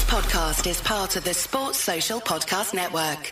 podcast is part of the Sports Social Podcast Network.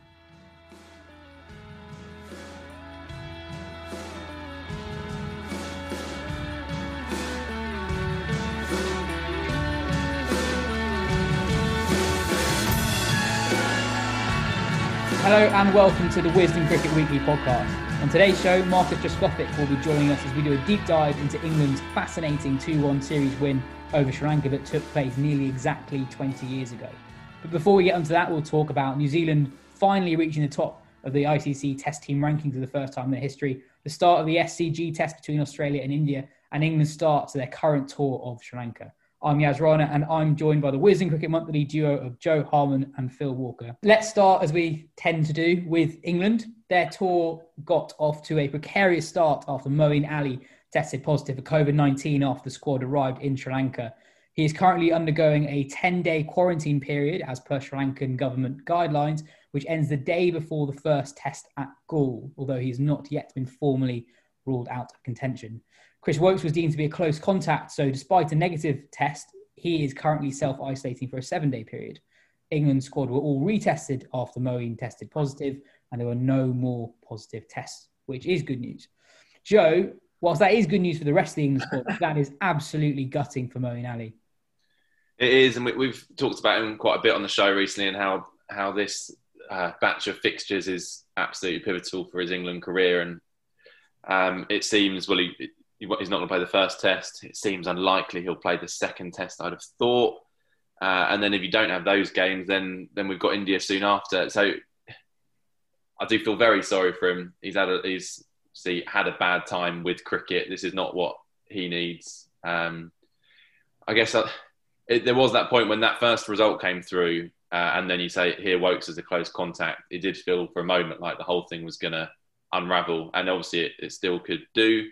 Hello and welcome to the Wisden Cricket Weekly podcast. On today's show, Marcus Trescothick will be joining us as we do a deep dive into England's fascinating 2-1 series win over Sri Lanka that took place nearly exactly 20 years ago. But before we get onto that, we'll talk about New Zealand finally reaching the top of the ICC Test team rankings for the first time in their history, the start of the SCG Test between Australia and India, and England's start to their current tour of Sri Lanka. I'm Yas Rana and I'm joined by the Wisden Cricket Monthly duo of Joe Harman and Phil Walker. Let's start, as we tend to do, with England. Their tour got off to a precarious start after Moeen Ali tested positive for COVID-19 after the squad arrived in Sri Lanka. He is currently undergoing a 10-day quarantine period as per Sri Lankan government guidelines, which ends the day before the first test at Galle, although he has not yet been formally ruled out of contention. Chris Woakes was deemed to be a close contact, so despite a negative test, he is currently self-isolating for a 7-day period. England's squad were all retested after Moeen tested positive, and there were no more positive tests, which is good news. Joe, whilst that is good news for the rest of the England squad, that is absolutely gutting for Moeen Ali. It is, and we've talked about him quite a bit on the show recently, and how this batch of fixtures is absolutely pivotal for his England career. And it seems, well, he's not going to play the first test. It seems unlikely he'll play the second test, I'd have thought. And then if you don't have those games, then we've got India soon after. So I do feel very sorry for him. He's had a bad time with cricket. This is not what he needs. I guess there was that point when that first result came through, and then you say, here, Woakes is a close contact. It did feel for a moment like the whole thing was going to unravel. And obviously it still could do.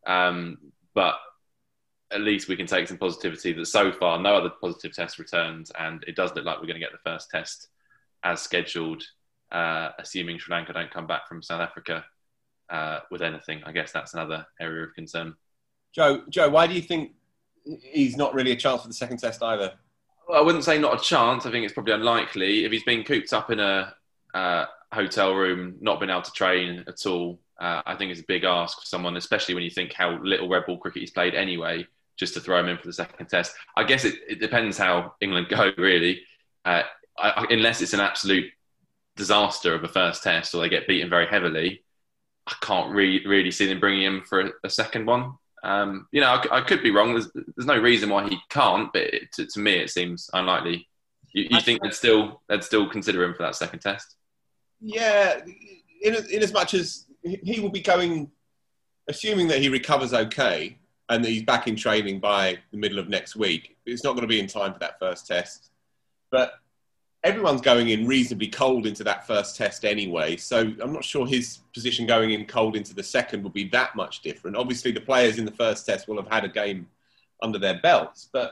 But at least we can take some positivity that so far no other positive test returns, and it does look like we're going to get the first test as scheduled, assuming Sri Lanka don't come back from South Africa with anything. I guess that's another area of concern. Joe, why do you think he's not really a chance for the second test either? Well, I wouldn't say not a chance. I think it's probably unlikely. If he's been cooped up in a hotel room, not been able to train at all, I think it's a big ask for someone, especially when you think how little red ball cricket he's played anyway, just to throw him in for the second test. I guess it depends how England go, really. Unless it's an absolute disaster of a first test or they get beaten very heavily, I can't really see them bringing him for a second one. I could be wrong. There's no reason why he can't, but to me it seems unlikely. You think they'd still consider him for that second test? Yeah, in as much as he will be going, assuming that he recovers okay and that he's back in training by the middle of next week. It's not going to be in time for that first test. But everyone's going in reasonably cold into that first test anyway. So I'm not sure his position going in cold into the second will be that much different. Obviously, the players in the first test will have had a game under their belts. But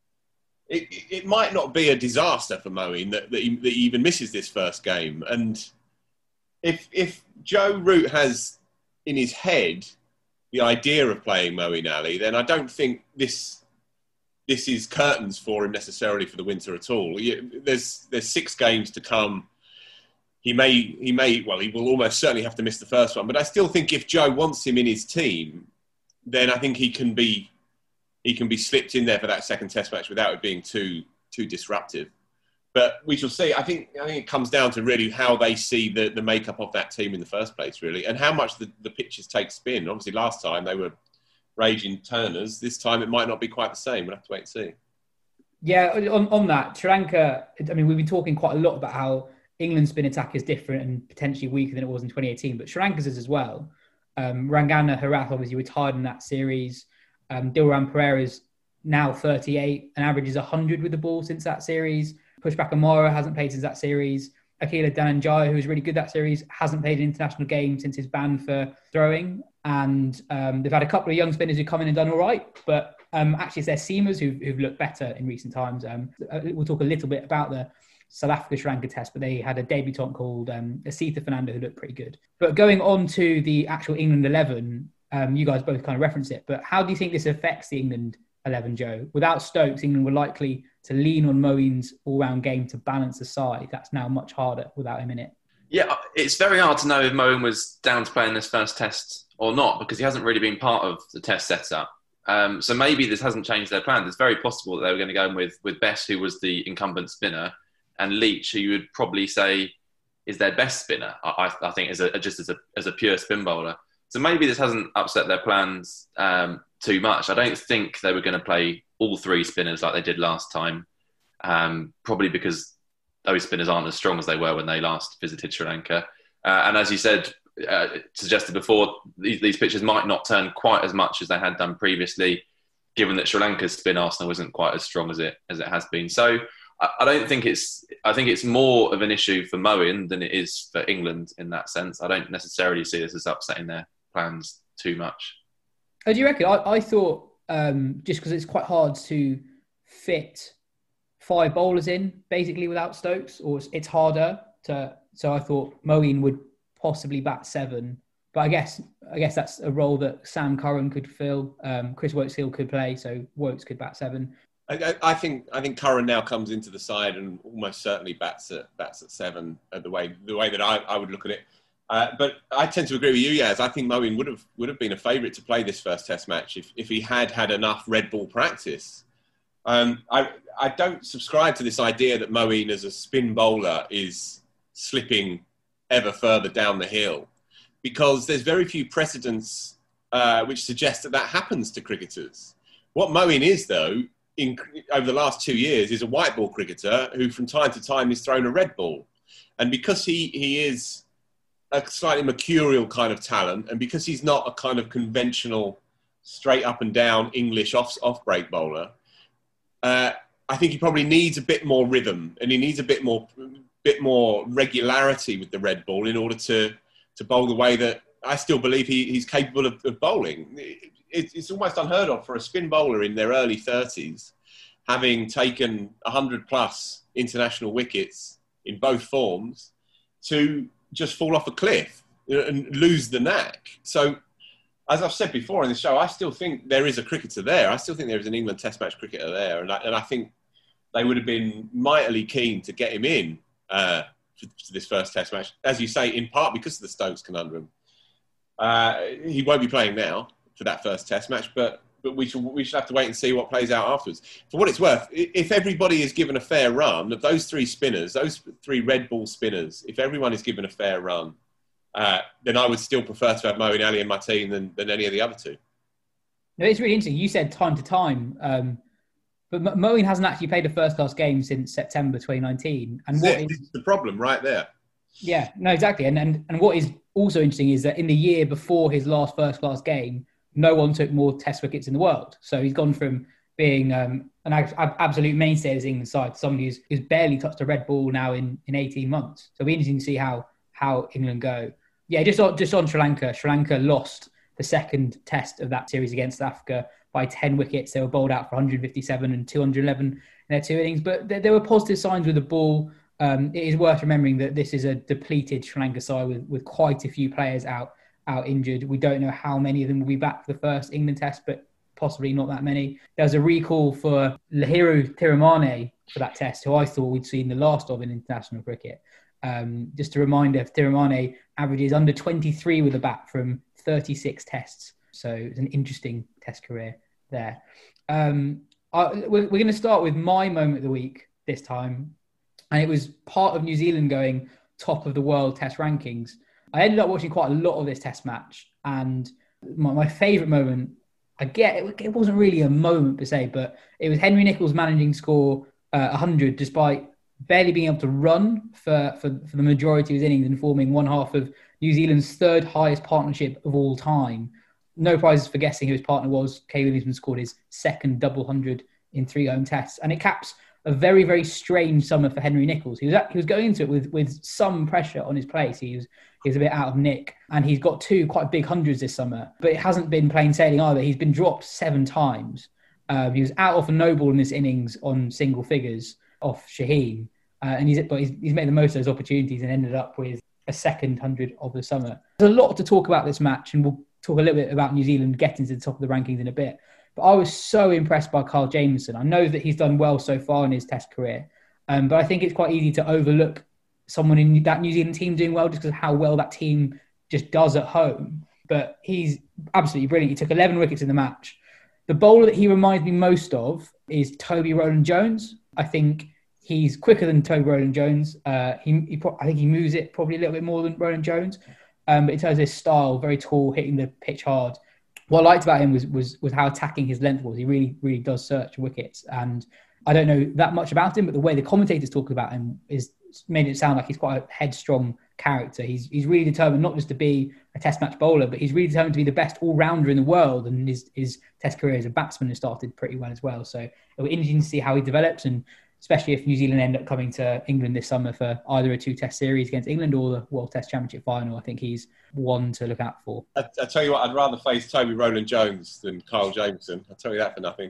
it might not be a disaster for Moeen that he even misses this first game. And if Joe Root has in his head the idea of playing Moeen Ali, then I don't think this is curtains for him necessarily for the winter at all. There's 6 games to come. He will almost certainly have to miss the first one. But I still think if Joe wants him in his team, then I think he can be slipped in there for that second test match without it being too disruptive. But we shall see. I think it comes down to really how they see the makeup of that team in the first place, really, and how much the pitches take spin. Obviously, last time they were raging turners. This time it might not be quite the same. We'll have to wait and see. Yeah, on that, Sri Lanka, I mean, we've been talking quite a lot about how England's spin attack is different and potentially weaker than it was in 2018, but Sri Lanka's is as well. Rangana Herath obviously retired in that series. Dilran Pereira's now 38 and averages 100 with the ball since that series. Pushpak Amara hasn't played since that series. Akila Dhananjaya, who was really good that series, hasn't played an international game since his ban for throwing. And they've had a couple of young spinners who've come in and done all right. But actually, it's their seamers who've looked better in recent times. We'll talk a little bit about the South Africa-Sri Lanka test, but they had a debutant called Asitha Fernando who looked pretty good. But going on to the actual England 11, you guys both kind of referenced it. But how do you think this affects the England 11, Joe? Without Stokes, England were likely to lean on Moeen's all-round game to balance the side, that's now much harder without him in it. Yeah, it's very hard to know if Moeen was down to play in this first test or not, because he hasn't really been part of the test setup. So maybe this hasn't changed their plans. It's very possible that they were going to go in with Bess, who was the incumbent spinner, and Leach, who you would probably say is their best spinner, I think, as a pure spin bowler. So maybe this hasn't upset their plans too much. I don't think they were going to play all three spinners like they did last time, probably because those spinners aren't as strong as they were when they last visited Sri Lanka. And as you said, suggested before, these pitches might not turn quite as much as they had done previously, given that Sri Lanka's spin arsenal isn't quite as strong as it has been. So I think it's more of an issue for Moeen than it is for England in that sense. I don't necessarily see this as upsetting their plans too much. Oh, do you reckon? I thought just because it's quite hard to fit 5 bowlers in basically without Stokes, or it's harder to. So I thought Moeen would possibly bat 7, but I guess that's a role that Sam Curran could fill. Chris Woakes-Hill could play, so Woakes could bat 7. I think Curran now comes into the side and almost certainly bats at 7 the way that I would look at it. But I tend to agree with you, Yaz. I think Moeen would have been a favourite to play this first Test match if he had enough red ball practice. I don't subscribe to this idea that Moeen as a spin bowler is slipping ever further down the hill, because there's very few precedents which suggest that happens to cricketers. What Moeen is, though, over the last 2 years, is a white ball cricketer who from time to time is thrown a red ball. And because he is a slightly mercurial kind of talent, and because he's not a kind of conventional straight up and down English off-break bowler, I think he probably needs a bit more rhythm, and he needs a bit more regularity with the red ball in order to bowl the way that I still believe he's capable of bowling. It's almost unheard of for a spin bowler in their early 30s, having taken 100+ international wickets in both forms, to just fall off a cliff and lose the knack. So, as I've said before in the show, I still think there is a cricketer there. I still think there is an England Test match cricketer there. And I think they would have been mightily keen to get him in for this first Test match. As you say, in part because of the Stokes conundrum. He won't be playing now for that first Test match, but we should have to wait and see what plays out afterwards. For what it's worth, if everybody is given a fair run, of those 3 spinners, those 3 red ball spinners, if everyone is given a fair run, then I would still prefer to have Moeen Ali in my team than any of the other 2. No, it's really interesting. You said time to time, but Moeen hasn't actually played a first-class game since September 2019. And what is the problem right there? Yeah, no, exactly. And what is also interesting is that in the year before his last first-class game, no one took more Test wickets in the world. So he's gone from being an absolute mainstay of his England side to somebody who's barely touched a red ball now in 18 months. So it'll be interesting to see how England go. Yeah, just on Sri Lanka. Sri Lanka lost the second Test of that series against Africa by 10 wickets. They were bowled out for 157 and 211 in their 2 innings. But there were positive signs with the ball. It is worth remembering that this is a depleted Sri Lanka side with quite a few players out injured. We don't know how many of them will be back for the first England Test, but possibly not that many. There was a recall for Lahiru Tiramane for that Test, who I thought we'd seen the last of in international cricket. Just a reminder, Tiramane averages under 23 with a bat from 36 Tests. So it's an interesting Test career there. We're going to start with my moment of the week this time. And it was part of New Zealand going top of the world Test rankings. I ended up watching quite a lot of this Test match. And my favourite moment, it wasn't really a moment per se, but it was Henry Nicholls managing to score 100 despite barely being able to run for the majority of his innings and forming one half of New Zealand's 3rd highest partnership of all time. No prizes for guessing who his partner was. Kay Williamson scored his 2nd double 100 in 3 home Tests. And it caps a very, very strange summer for Henry Nicholls. He was going into it with some pressure on his place. He was a bit out of nick, and he's got 2 quite big hundreds this summer, but it hasn't been plain sailing either. He's been dropped 7 times. He was out off a no ball in this innings on single figures off Shaheen, and he's made the most of those opportunities and ended up with a 2nd 100 of the summer. There's a lot to talk about this match, and we'll talk a little bit about New Zealand getting to the top of the rankings in a bit. But I was so impressed by Kyle Jamieson. I know that he's done well so far in his Test career, but I think it's quite easy to overlook someone in that New Zealand team doing well just because of how well that team just does at home. But he's absolutely brilliant. He took 11 wickets in the match. The bowler that he reminds me most of is Toby Rowland-Jones. I think he's quicker than Toby Rowland-Jones. I think he moves it probably a little bit more than Rowland-Jones. But in terms of his style, very tall, hitting the pitch hard. What I liked about him was how attacking his length was. He really, really does search wickets. And I don't know that much about him, but the way the commentators talk about him is made it sound like he's quite a headstrong character. He's really determined not just to be a Test match bowler, but he's really determined to be the best all-rounder in the world. And his Test career as a batsman has started pretty well as well. So it'll be interesting to see how he develops, and especially if New Zealand end up coming to England this summer for either a 2-Test series against England or the World Test Championship final. I think he's one to look out for. I tell you what, I'd rather face Toby Rowland-Jones than Kyle Jamieson. I'll tell you that for nothing.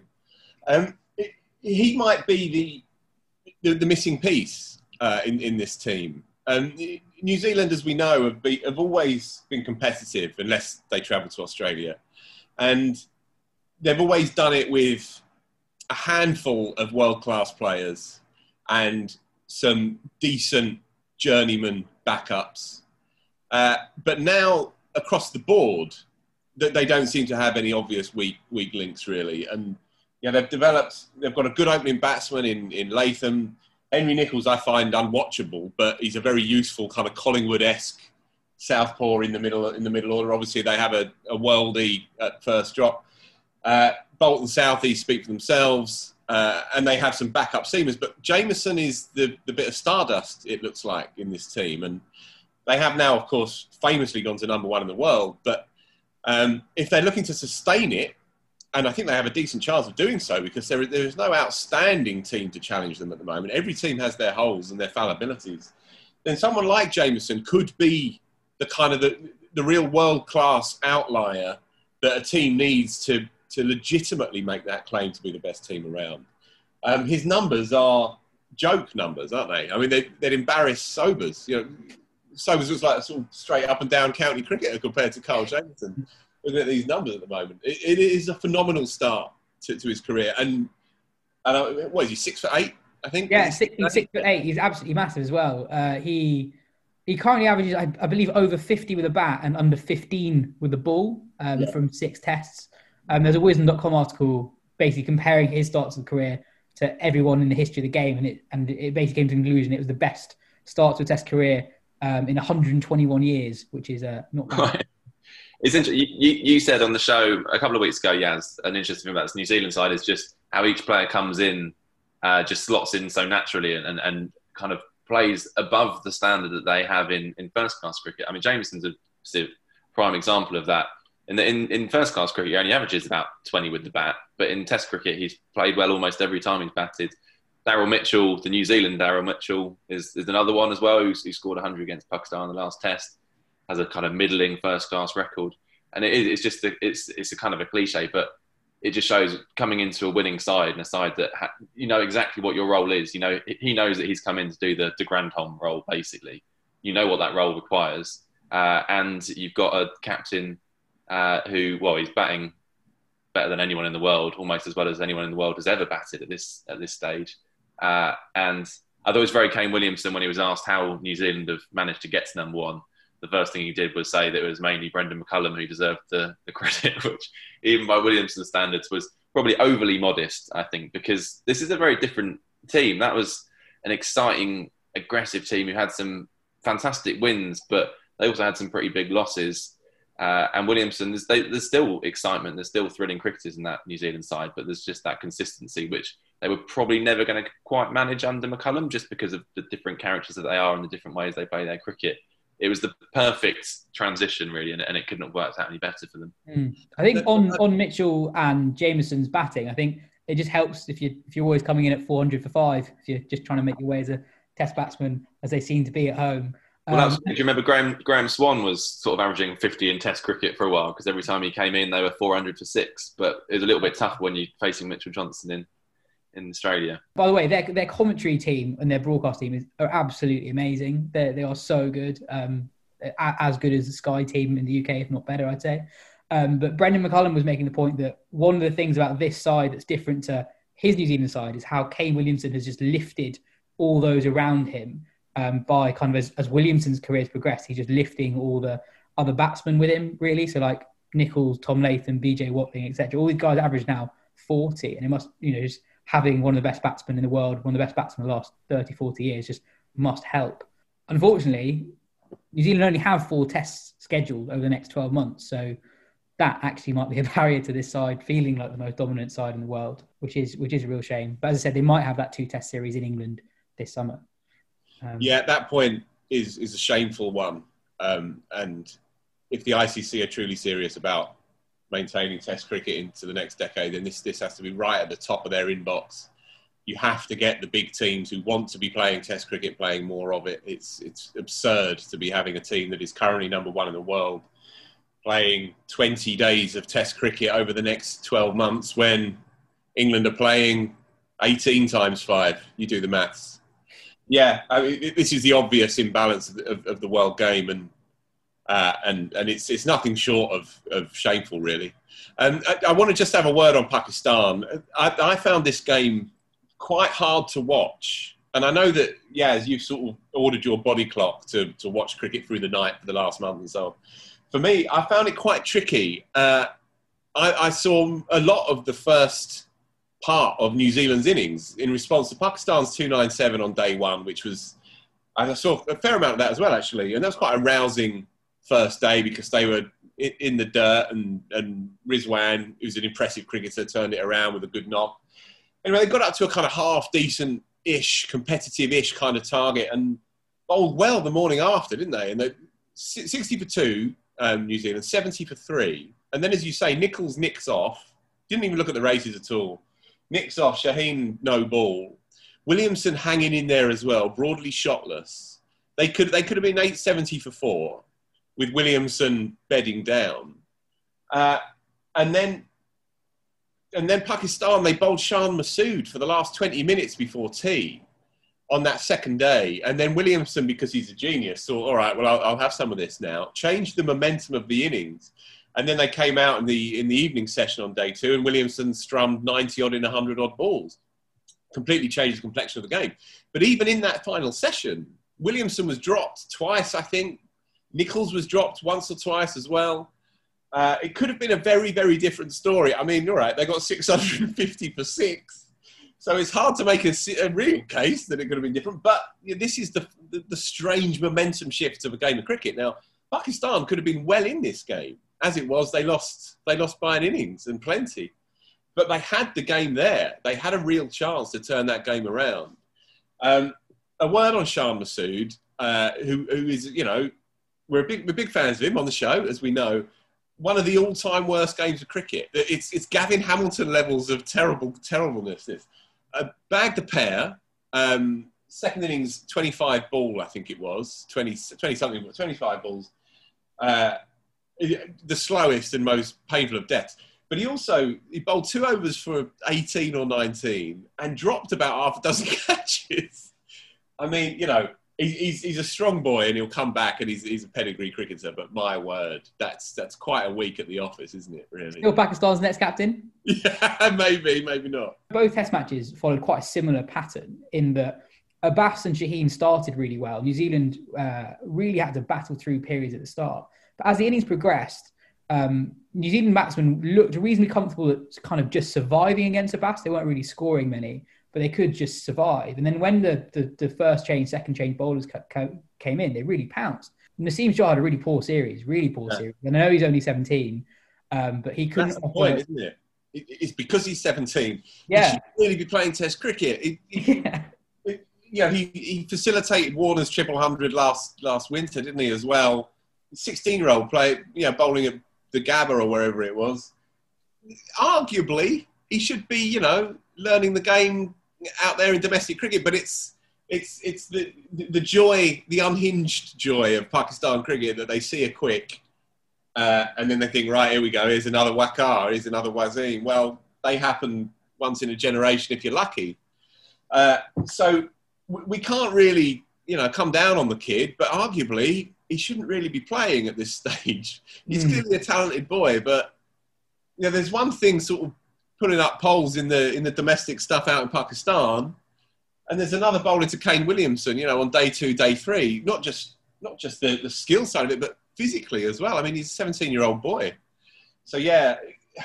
He might be the missing piece in this team. New Zealand, as we know, have always been competitive unless they travel to Australia. And they've always done it with a handful of world-class players and some decent journeyman backups. But now, across the board, they don't seem to have any obvious weak links, really. And they've got a good opening batsman in Latham. Henry Nicholls I find unwatchable, but he's a very useful kind of Collingwood-esque southpaw in the middle order. Obviously, they have a worldie at first drop. Bolton Southeast speak for themselves, and they have some backup seamers. But Jamieson is the bit of stardust, it looks like, in this team. And they have now, of course, famously gone to number one in the world. But if they're looking to sustain it, and I think they have a decent chance of doing so because there is no outstanding team to challenge them at the moment. Every team has their holes and their fallibilities. Then someone like Jamieson could be the kind of the real world-class outlier that a team needs to legitimately make that claim to be the best team around. His numbers are joke numbers, aren't they? I mean, they'd embarrass Sobers. Sobers looks like a sort of straight up and down county cricketer compared to Kyle Jamieson. Looking at these numbers at the moment, it is a phenomenal start to his career. And what is he, 6'8", I think? Yeah, he's 6'8". He's absolutely massive as well. He currently averages, I believe, over 50 with a bat and under 15 with the ball from 6 tests. There's a Wisdom.com article basically comparing his starts of the career to everyone in the history of the game, and it basically came to the conclusion it was the best start to a Test career in 121 years, which is not bad. Right. It's interesting. You said on the show a couple of weeks ago, Yaz, an interesting thing about this New Zealand side is just how each player comes in, just slots in so naturally and kind of plays above the standard that they have in first-class cricket. I mean, Jamieson's a prime example of that. In first-class cricket, he only averages about 20 with the bat, but in Test cricket, he's played well almost every time he's batted. Daryl Mitchell, the New Zealand Daryl Mitchell, is another one as well who scored 100 against Pakistan in the last Test. Has a kind of middling first-class record. And it's a kind of a cliche, but it just shows coming into a winning side and a side that exactly what your role is. He knows that he's come in to do the Grandholm role, basically. You know what that role requires. And you've got a captain he's batting better than anyone in the world, almost as well as anyone in the world has ever batted at this stage. And I thought it was very Kane Williamson when he was asked how New Zealand have managed to get to number one. The first thing he did was say that it was mainly Brendan McCullum who deserved the credit, which even by Williamson's standards was probably overly modest, I think, because this is a very different team. That was an exciting, aggressive team who had some fantastic wins, but they also had some pretty big losses. And Williamson, there's still excitement, there's still thrilling cricketers in that New Zealand side, but there's just that consistency, which they were probably never going to quite manage under McCullum just because of the different characters that they are and the different ways they play their cricket. It was the perfect transition, really, and it couldn't have worked out any better for them. I think on Mitchell and Jamieson's batting, I think it just helps if you're always coming in at 400 for 5, if you're just trying to make your way as a Test batsman, as they seem to be at home. Well, do you remember Graham Swan was sort of averaging 50 in Test cricket for a while because every time he came in, they were 400 for 6. But it was a little bit tough when you're facing Mitchell Johnson in Australia. By the way, their commentary team and their broadcast team are absolutely amazing. They are so good, as good as the Sky team in the UK, if not better, I'd say. But Brendan McCullum was making the point that one of the things about this side that's different to his New Zealand side is how Kane Williamson has just lifted all those around him by kind of as Williamson's career's progressed, he's just lifting all the other batsmen with him, really. So like Nicholls, Tom Latham, BJ Watling, etc. All these guys average now 40, and it must, just having one of the best batsmen in the world, one of the best batsmen in the last 30, 40 years just must help. Unfortunately, New Zealand only have 4 tests scheduled over the next 12 months. So that actually might be a barrier to this side feeling like the most dominant side in the world, which is a real shame. But as I said, they might have that 2-test series in England this summer. That point is a shameful one. And if the ICC are truly serious about maintaining Test cricket into the next decade, then this has to be right at the top of their inbox. You have to get the big teams who want to be playing Test cricket playing more of it. It's absurd to be having a team that is currently number 1 in the world playing 20 days of Test cricket over the next 12 months when England are playing 18 times 5. You do the maths. Yeah, I mean, this is the obvious imbalance of the world game, and it's nothing short of shameful, really. I want to just have a word on Pakistan. I found this game quite hard to watch, and I know that as you've sort of ordered your body clock to watch cricket through the night for the last month and so on. For me, I found it quite tricky. I saw a lot of the first part of New Zealand's innings in response to Pakistan's 297 on day 1, which was, I saw a fair amount of that as well, actually. And that was quite a rousing first day because they were in the dirt, and Rizwan, who's an impressive cricketer, turned it around with a good knock. Anyway, they got up to a kind of half-decent-ish, competitive-ish kind of target and bowled well the morning after, didn't they? And they 60 for 2, New Zealand, 70 for 3. And then, as you say, Nicholls nicks off. Didn't even look at the races at all. Nicks off, Shaheen no ball. Williamson hanging in there as well, broadly shotless. They could have been 870 for 4 with Williamson bedding down. And then Pakistan, they bowled Shan Masood for the last 20 minutes before tea on that second day. And then Williamson, because he's a genius, thought, all right, well, I'll have some of this now. Changed the momentum of the innings. And then they came out in the evening session on day 2, and Williamson strummed 90-odd in 100-odd balls. Completely changed the complexion of the game. But even in that final session, Williamson was dropped twice, I think. Nicholls was dropped once or twice as well. It could have been a very, very different story. I mean, you're right, they got 650 for 6. So it's hard to make a real case that it could have been different. But this is the strange momentum shift of a game of cricket. Now, Pakistan could have been well in this game. As it was, they lost by an innings and plenty. But they had the game there. They had a real chance to turn that game around. A word on Shan Masood, who is, we're big fans of him on the show, as we know. One of the all-time worst games of cricket. It's Gavin Hamilton levels of terribleness. Bagged a pair. Second innings, 25 ball, I think it was. 20-something, 25 balls. The slowest and most painful of deaths. But he bowled 2 overs for 18 or 19 and dropped about half a dozen catches. I mean, he's a strong boy and he'll come back and he's a pedigree cricketer. But my word, that's quite a week at the office, isn't it, really? Still Pakistan's next captain? Yeah, maybe not. Both test matches followed quite a similar pattern in that Abbas and Shaheen started really well. New Zealand really had to battle through periods at the start. But as the innings progressed, New Zealand batsmen looked reasonably comfortable at kind of just surviving against Abbas. They weren't really scoring many, but they could just survive. And then when the first change, second change bowlers came in, they really pounced. Naseem Shah had a really poor series. And I know he's only 17, but he couldn't... That's the point, isn't it? It's because he's 17. Yeah. He should really be playing Test cricket. He facilitated Warner's 100 last winter, didn't he, as well? 16-year-old bowling at the Gabba or wherever it was. Arguably, he should be, learning the game out there in domestic cricket. But it's the joy, the unhinged joy of Pakistan cricket that they see a quick, and then they think, right, here we go. Here's another Waqar. Here's another Wasim. Well, they happen once in a generation if you're lucky. So we can't really, come down on the kid. But arguably, he shouldn't really be playing at this stage. He's clearly a talented boy, but there's one thing sort of putting up poles in the domestic stuff out in Pakistan, and there's another bowler to Kane Williamson, on day 2, day 3. Not just the skill side of it, but physically as well. I mean, he's a 17-year-old boy. So yeah,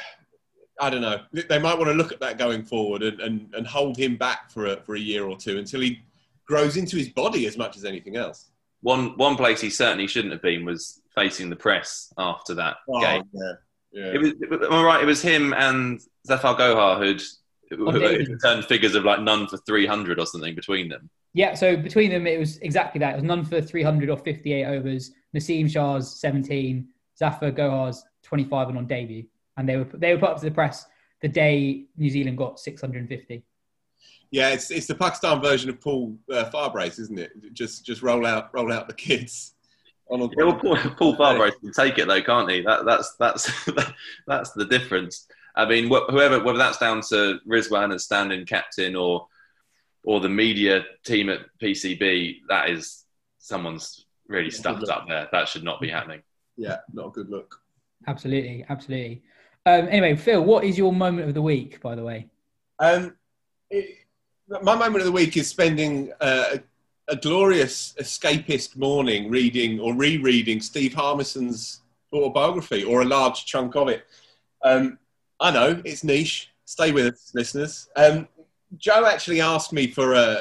I don't know. They might want to look at that going forward and hold him back for a year or two until he grows into his body as much as anything else. One place he certainly shouldn't have been was facing the press after that game. Yeah. Am I right? It was him and Zafar Gohar who'd turned figures of like none for 300 or something between them. Yeah, so between them, it was exactly that. It was none for 300 or 58 overs. Naseem Shah's 17, Zafar Gohar's 25 and on debut. And they were put up to the press the day New Zealand got 650. Yeah, it's the Pakistan version of Paul Farbrace, isn't it? Just roll out the kids. Paul Farbrace can take it though, can't he? That's the difference. I mean, whether that's down to Rizwan as stand-in captain or the media team at PCB, that is someone's really stuffed up there. That should not be happening. Yeah, not a good look. Absolutely. Anyway, Phil, what is your moment of the week, by the way? My moment of the week is spending a glorious escapist morning reading or rereading Steve Harmison's autobiography, or a large chunk of it. I know, it's niche. Stay with us, listeners. Joe actually asked me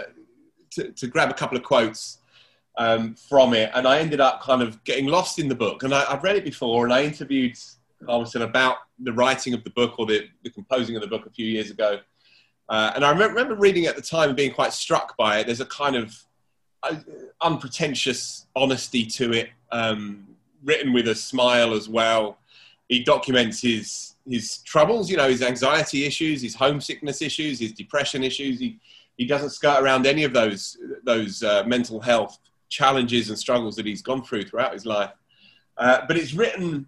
to grab a couple of quotes from it, and I ended up kind of getting lost in the book. And I've read it before, and I interviewed Harmison about the writing of the book, or the composing of the book a few years ago. And I remember reading it at the time and being quite struck by it. There's a kind of unpretentious honesty to it, written with a smile as well. He documents his troubles, his anxiety issues, his homesickness issues, his depression issues. He doesn't skirt around any of those mental health challenges and struggles that he's gone through throughout his life. But it's written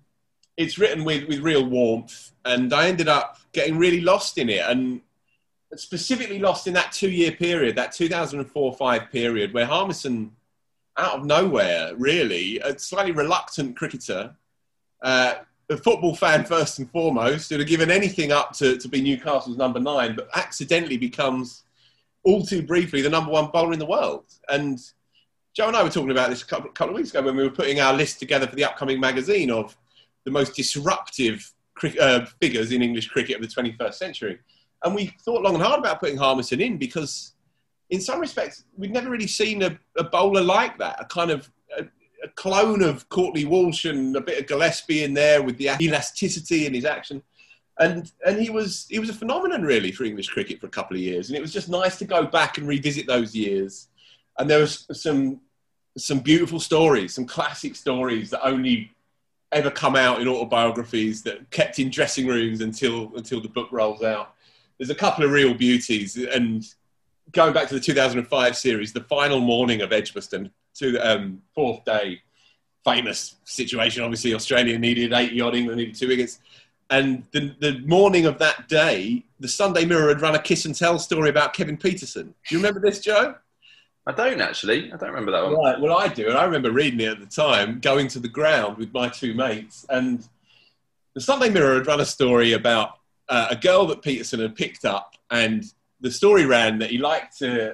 with real warmth, and I ended up getting really lost in it, and specifically lost in that 2-year period, that 2004-05 period, where Harmison, out of nowhere, really, a slightly reluctant cricketer, a football fan first and foremost, who'd have given anything up to be Newcastle's number 9, but accidentally becomes, all too briefly, the number 1 bowler in the world. And Joe and I were talking about this a couple of weeks ago when we were putting our list together for the upcoming magazine of the most disruptive figures in English cricket of the 21st century. And we thought long and hard about putting Harmison in because, in some respects, we'd never really seen a bowler like that, a kind of a clone of Courtney Walsh and a bit of Gillespie in there with the elasticity in his action. And he was a phenomenon, really, for English cricket for a couple of years. And it was just nice to go back and revisit those years. And there was some beautiful stories, some classic stories that only ever come out in autobiographies, that kept in dressing rooms until the book rolls out. There's a couple of real beauties. And going back to the 2005 series, the final morning of Edgbaston, fourth day, famous situation. Obviously, Australia needed 80 odd, England needed 2 wickets. And the morning of that day, the Sunday Mirror had run a kiss and tell story about Kevin Pietersen. Do you remember this, Joe? I don't actually. I don't remember that one. Right, well, I do. And I remember reading it at the time, going to the ground with my 2 mates. And the Sunday Mirror had run a story about a girl that Pietersen had picked up. And the story ran that he liked to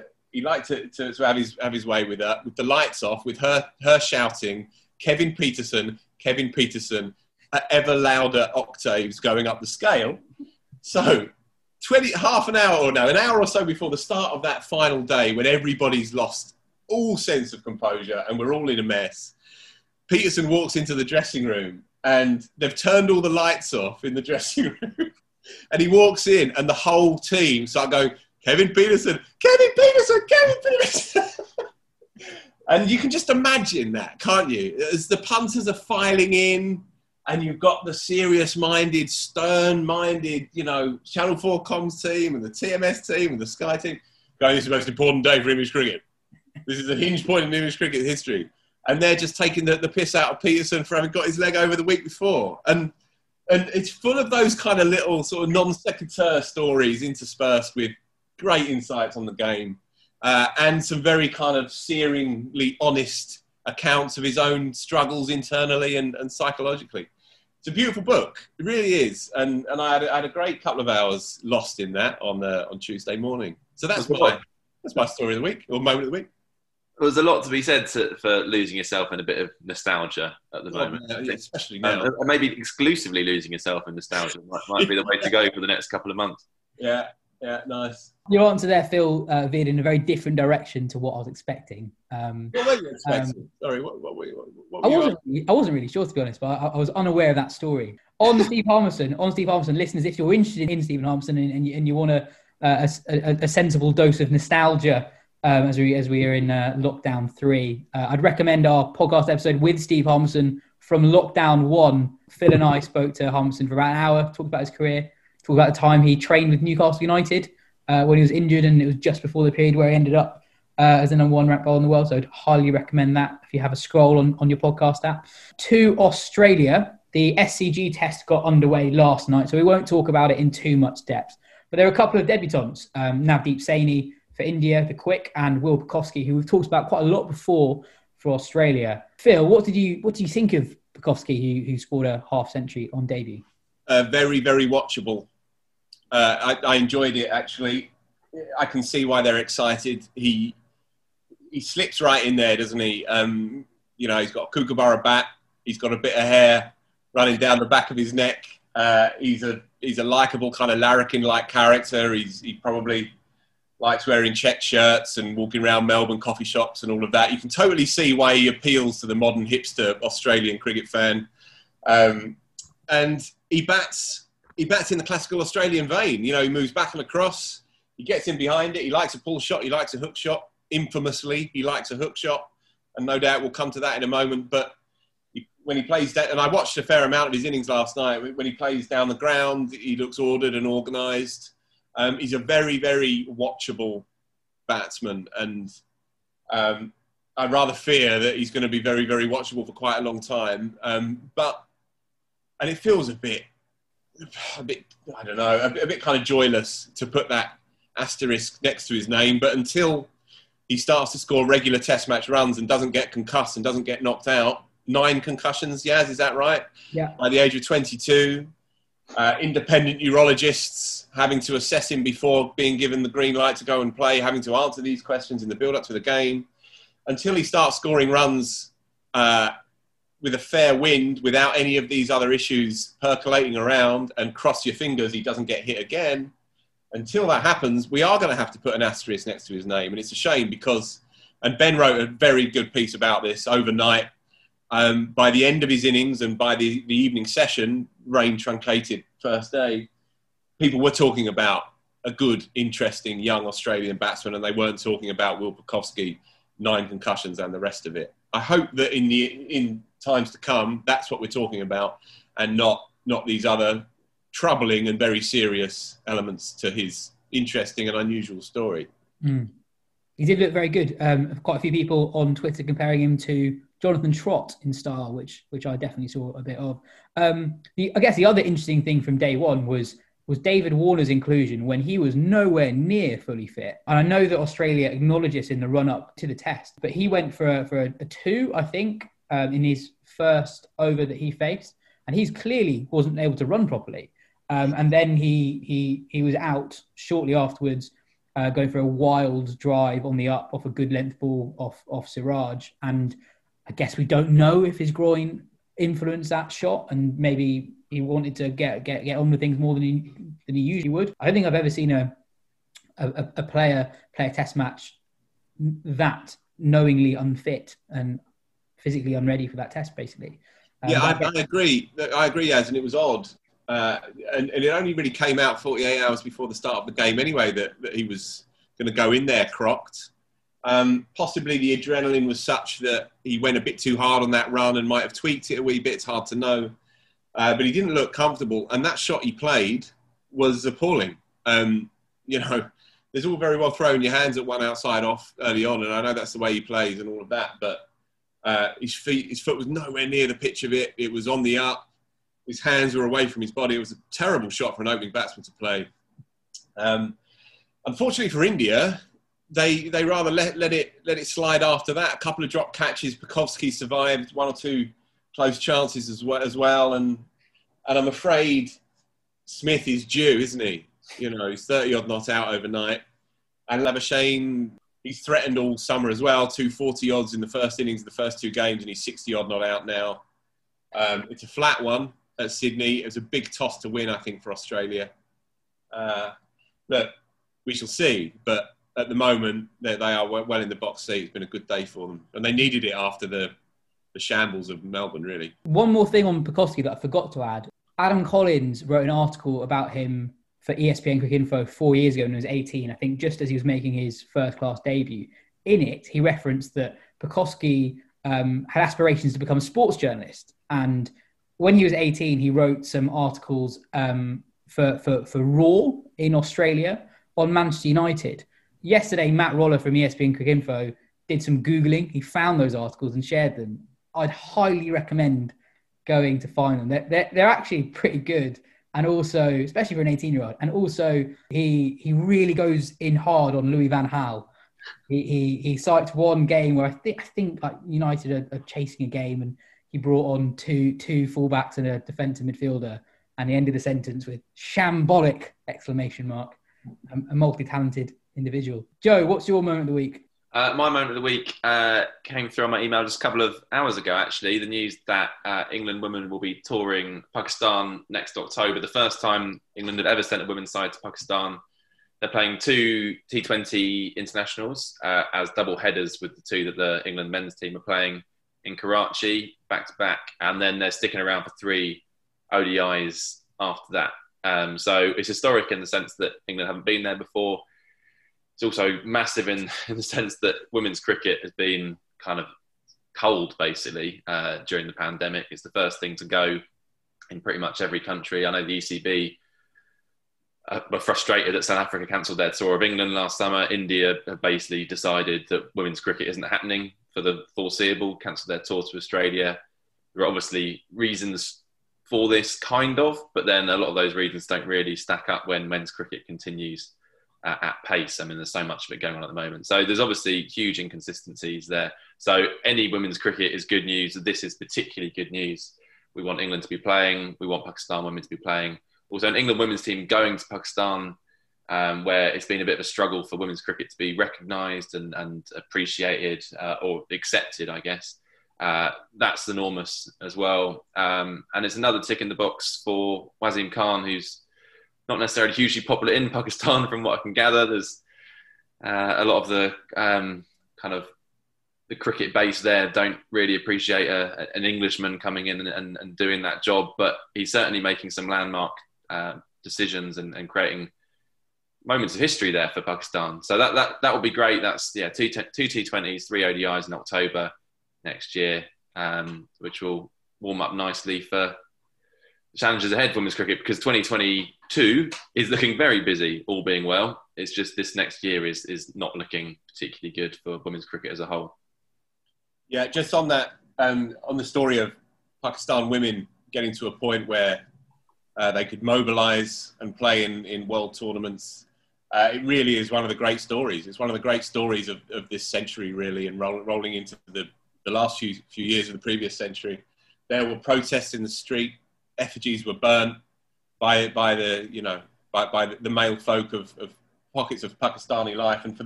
have his way with her, with the lights off, with her shouting, Kevin Pietersen, at ever louder octaves going up the scale. So an hour or so before the start of that final day, when everybody's lost all sense of composure and we're all in a mess, Pietersen walks into the dressing room and they've turned all the lights off in the dressing room. And he walks in and the whole team start going, Kevin Pietersen. And you can just imagine that, can't you? As the punters are filing in and you've got the serious-minded, stern-minded, Channel 4 comms team and the TMS team and the Sky team going, this is the most important day for English cricket. This is a hinge point in English cricket history. And they're just taking the piss out of Pietersen for having got his leg over the week before. And it's full of those kind of little sort of non-sequitur stories interspersed with great insights on the game and some very kind of searingly honest accounts of his own struggles internally and psychologically. It's a beautiful book. It really is. And I had a great couple of hours lost in that on Tuesday morning. So that's my story of the week, or moment of the week. There's a lot to be said for losing yourself in a bit of nostalgia at the moment. Especially now. And maybe exclusively losing yourself in nostalgia might be the way to go for the next couple of months. Yeah, nice. Your answer there, Phil, veered in a very different direction to what I was expecting. What were you expecting? Sorry, what were you I wasn't really sure, to be honest, but I was unaware of that story. On Steve Harmison, listeners, if you're interested in Stephen Harmison and you want a sensible dose of nostalgia as we are in lockdown 3, I'd recommend our podcast episode with Steve Harmison from lockdown 1. Phil and I spoke to Harmison for about an hour, talked about his career, talked about the time he trained with Newcastle United when he was injured, and it was just before the period where he ended up as the #1 ranked bowler in the world. So I'd highly recommend that if you have a scroll on your podcast app. To Australia, the SCG test got underway last night, so we won't talk about it in too much depth. But there are a couple of debutants, Navdeep Saini for India, the quick, and Will Pucovski, who we've talked about quite a lot before for Australia. Phil, what did you think of Pucovski, who scored a half century on debut? Very, very watchable. I enjoyed it, actually. I can see why they're excited. He slips right in there, doesn't he? He's got a kookaburra bat. He's got a bit of hair running down the back of his neck. He's a likeable kind of larrikin-like character. He probably likes wearing check shirts and walking around Melbourne coffee shops and all of that. You can totally see why he appeals to the modern hipster Australian cricket fan. And he bats in the classical Australian vein. He moves back and across. He gets in behind it. He likes a pull shot. He likes a hook shot. Infamously, he likes a hook shot. And no doubt we'll come to that in a moment. But when he plays down, and I watched a fair amount of his innings last night, when he plays down the ground, he looks ordered and organised. He's a very, very watchable batsman. And I rather fear that he's going to be very, very watchable for quite a long time. And it feels a bit, I don't know, a bit kind of joyless to put that asterisk next to his name. But until he starts to score regular test match runs and doesn't get concussed and doesn't get knocked out, 9 concussions, Yaz, is that right? Yeah. By the age of 22, independent neurologists having to assess him before being given the green light to go and play, having to answer these questions in the build-up to the game. Until he starts scoring runs with a fair wind, without any of these other issues percolating around, and cross your fingers he doesn't get hit again. Until that happens, we are going to have to put an asterisk next to his name. And it's a shame because, and Ben wrote a very good piece about this overnight, by the end of his innings and by the evening session, rain truncated first day, people were talking about a good, interesting young Australian batsman, and they weren't talking about Will Pucovski, 9 concussions and the rest of it. I hope that in times to come, that's what we're talking about, and not these other troubling and very serious elements to his interesting and unusual story. He did look very good. Quite a few people on Twitter comparing him to Jonathan Trott in style, which I definitely saw a bit of. I guess the other interesting thing from day one was David Warner's inclusion when he was nowhere near fully fit. And I know that Australia acknowledged this in the run-up to the test, but he went for a 2, I think, in his first over that he faced, and he's clearly wasn't able to run properly. And then he was out shortly afterwards, going for a wild drive on the up off a good length ball off Siraj. And I guess we don't know if his groin influenced that shot, and maybe he wanted to get on with things more than he usually would. I don't think I've ever seen a player play a test match that knowingly unfit and physically unready for that test, basically. I agree. I agree, Az, and it was odd. And it only really came out 48 hours before the start of the game anyway that he was going to go in there crocked. Possibly the adrenaline was such that he went a bit too hard on that run and might have tweaked it a wee bit. It's hard to know. But he didn't look comfortable. And that shot he played was appalling. There's all very well throwing your hands at one outside off early on. And I know that's the way he plays and all of that. But his foot was nowhere near the pitch of it. It was on the up. His hands were away from his body. It was a terrible shot for an opening batsman to play. Unfortunately for India, they rather let it slide after that. A couple of drop catches. Pukowski survived one or two close chances as well. And I'm afraid Smith is due, isn't he? You know, he's 30-odd not out overnight. And Labuschagne, he's threatened all summer as well. 240 odds in the first innings of the first two games, and he's 60-odd not out now. It's a flat one at Sydney. It was a big toss to win, I think, for Australia. Look, we shall see. But at the moment, they are well in the box seat. It's been a good day for them. And they needed it after the shambles of Melbourne, really. One more thing on Pukowski that I forgot to add. Adam Collins wrote an article about him for ESPN Cricket Info 4 years ago when he was 18, I think just as he was making his first-class debut. In it, he referenced that Pukowski had aspirations to become a sports journalist. And when he was 18, he wrote some articles for Raw in Australia on Manchester United. Yesterday, Matt Roller from ESPN Cricket Info did some Googling. He found those articles and shared them. I'd highly recommend going to find them. They're actually pretty good. And also, especially for an 18-year-old. And also, he really goes in hard on Louis van Gaal. He cites one game where I think like United are chasing a game and he brought on two fullbacks and a defensive midfielder. And he ended the sentence with shambolic ! A multi-talented individual. Joe, what's your moment of the week? My moment of the week came through on my email just a couple of hours ago, actually. The news that England women will be touring Pakistan next October. The first time England have ever sent a women's side to Pakistan. They're playing 2 T20 internationals as double headers with the 2 that the England men's team are playing in Karachi, back-to-back. And then they're sticking around for 3 ODIs after that. So it's historic in the sense that England haven't been there before. It's also massive in the sense that women's cricket has been kind of cold, basically, during the pandemic. It's the first thing to go in pretty much every country. I know the ECB were frustrated that South Africa cancelled their tour of England last summer. India have basically decided that women's cricket isn't happening for the foreseeable, cancelled their tour to Australia. There are obviously reasons for this, kind of, but then a lot of those reasons don't really stack up when men's cricket continues at pace. I mean, there's so much of it going on at the moment. So there's obviously huge inconsistencies there. So any women's cricket is good news. This is particularly good news. We want England to be playing. We want Pakistan women to be playing. Also, an England women's team going to Pakistan, where it's been a bit of a struggle for women's cricket to be recognised and appreciated or accepted, I guess. That's enormous as well. And it's another tick in the box for Wasim Khan, who's not necessarily hugely popular in Pakistan, from what I can gather. There's a lot of the kind of the cricket base there don't really appreciate an Englishman coming in and doing that job, but he's certainly making some landmark decisions and creating moments of history there for Pakistan. So that will be great. That's 2 T20s, 3 ODIs in October next year, which will warm up nicely for challenges ahead for women's cricket, because 2022 is looking very busy, all being well. It's just this next year is not looking particularly good for women's cricket as a whole. Yeah, just on that, on the story of Pakistan women getting to a point where they could mobilise and play in world tournaments, it really is one of the great stories. It's one of the great stories of this century, really, and rolling into the last few years of the previous century. There were protests in the street. Effigies were burnt by the male folk of pockets of Pakistani life, and for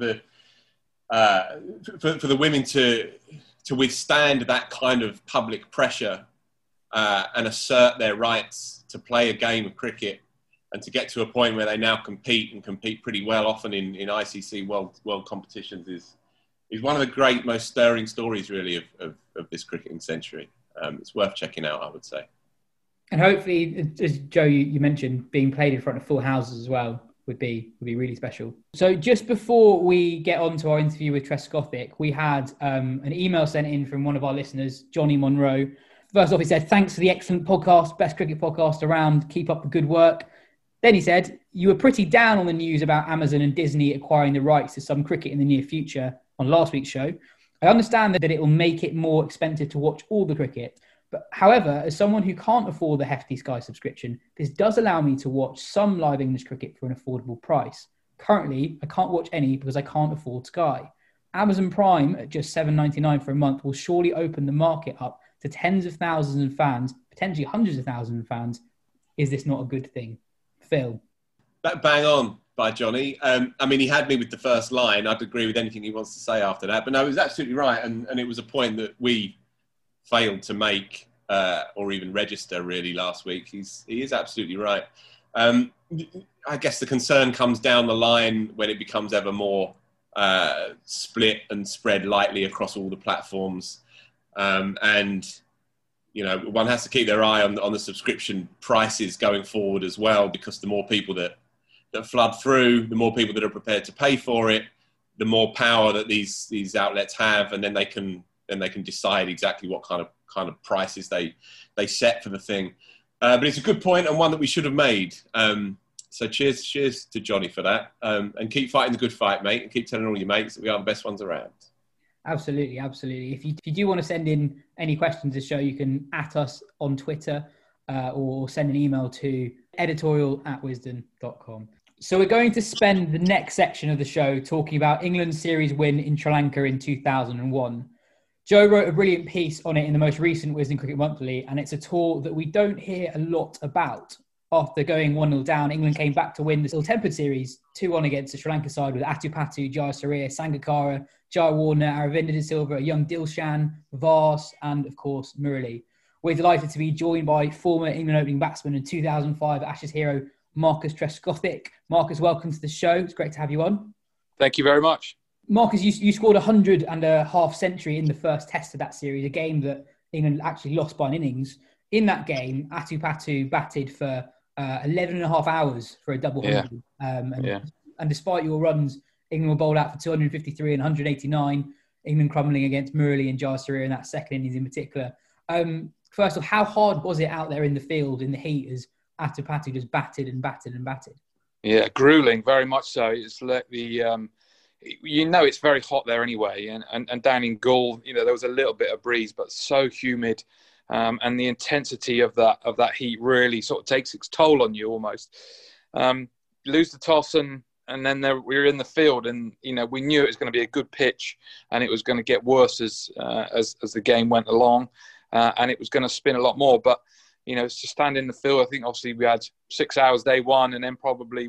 the women to withstand that kind of public pressure and assert their rights to play a game of cricket, and to get to a point where they now compete pretty well, often in ICC world competitions, is one of the great, most stirring stories, really, of this cricketing century. It's worth checking out, I would say. And hopefully, as Joe, you mentioned, being played in front of full houses as well would be really special. So just before we get on to our interview with Tress Skothic, we had an email sent in from one of our listeners, Johnny Monroe. First off, he said, "Thanks for the excellent podcast, best cricket podcast around. Keep up the good work." Then he said, "You were pretty down on the news about Amazon and Disney acquiring the rights to some cricket in the near future on last week's show. I understand that it will make it more expensive to watch all the cricket. But however, as someone who can't afford the hefty Sky subscription, this does allow me to watch some live English cricket for an affordable price. Currently, I can't watch any because I can't afford Sky. Amazon Prime at just $7.99 for a month will surely open the market up to tens of thousands of fans, potentially hundreds of thousands of fans. Is this not a good thing? Phil? Bang on by Johnny. I mean, he had me with the first line. I'd agree with anything he wants to say after that. But no, it was absolutely right. And it was a point that we failed to make or even register really last week. He is absolutely right. I guess the concern comes down the line when it becomes ever more split and spread lightly across all the platforms. And, you know, one has to keep their eye on the subscription prices going forward as well, because the more people that flood through, the more people that are prepared to pay for it, the more power that these outlets have, and then they can decide exactly what kind of prices they set for the thing. But it's a good point, and one that we should have made. So cheers to Johnny for that. And keep fighting the good fight, mate, and keep telling all your mates that we are the best ones around. Absolutely. If you do want to send in any questions to the show, you can @ us on Twitter or send an email to editorial@wisdom.com. So we're going to spend the next section of the show talking about England's series win in Sri Lanka in 2001. Joe wrote a brilliant piece on it in the most recent Wisden Cricket Monthly, and it's a tour that we don't hear a lot about. After going 1-0 down, England came back to win the ill-tempered series 2-1 against the Sri Lanka side with Atupattu, Jayasuriya, Sangakkara, Jai Warner, Aravinda de Silva, a young Dilshan, Vars, and of course Murali. We're delighted to be joined by former England opening batsman and 2005 Ashes hero Marcus Trescothick. Marcus, welcome to the show. It's great to have you on. Thank you very much. Marcus, you scored 100.5 century in the first test of that series, a game that England actually lost by an innings. In that game, Atupattu batted for 11.5 hours for a double hundred. And despite your runs, England were bowled out for 253 and 189. England crumbling against Murali and Jayasuriya in that second innings in particular. First off, how hard was it out there in the field in the heat as Atupattu just batted and batted and batted? Yeah, grueling, very much so. It's like it's very hot there anyway, and down in Galle, there was a little bit of breeze, but so humid, and the intensity of that heat really sort of takes its toll on you almost. Lose the toss and then we were in the field, and we knew it was going to be a good pitch, and it was going to get worse as the game went along, and it was going to spin a lot more. But to stand in the field, I think obviously we had 6 hours day one, and then probably